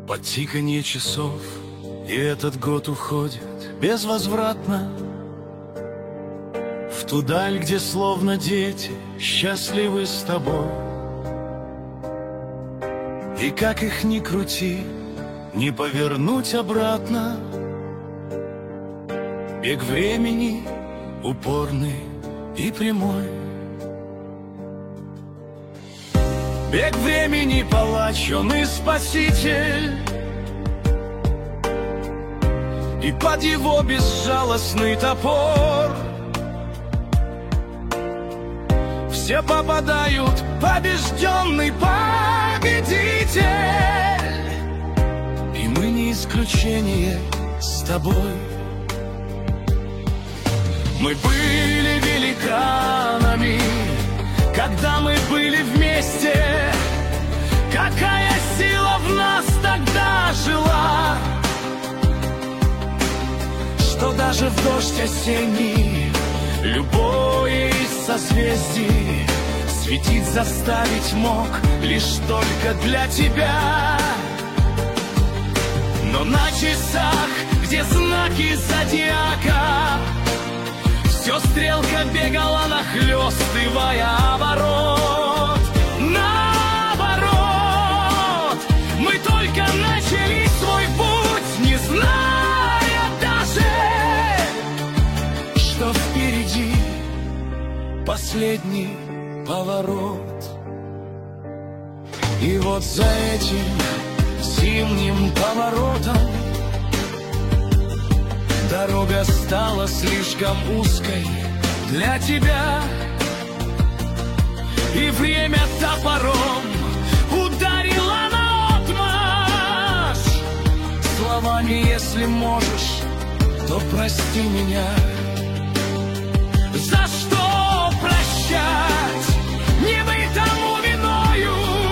Под тиканье часов, и этот год уходит безвозвратно в ту даль, где словно дети счастливы с тобой. И как их ни крути, не повернуть обратно. Бег времени упорный и прямой. Бег времени палач, он и спаситель, и под его безжалостный топор все попадают, побежденный победитель. И мы не исключение с тобой. Мы были великанами, когда мы были вместе. Какая сила в нас тогда жила, что даже в дождь осенний любое из созвездий светить заставить мог лишь только для тебя. Но на часах, где знаки зодиака, все стрелка бегала нахлёстывая оборот. Наоборот, мы только начали свой путь, не зная даже, что впереди последний поворот. И вот за этим зимним поворотом дорога стала слишком узкой для тебя, и время топором ударило наотмашь словами: если можешь, то прости меня. За что прощать? Не быть тому виною,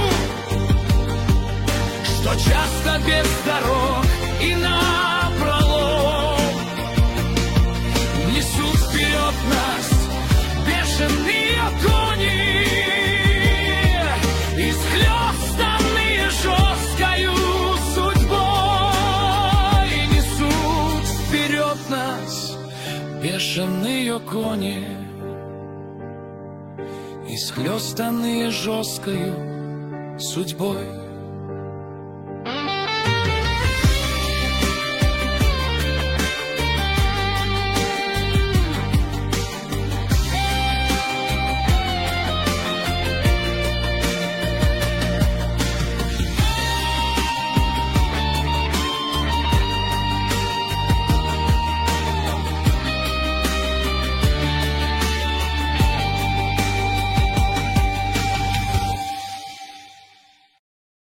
что часто без дорог и напролом несут вперед нас бешеные кони, исхлёстанные жесткою судьбой. Несут вперед нас бешеные кони, исхлёстанные жесткою судьбой.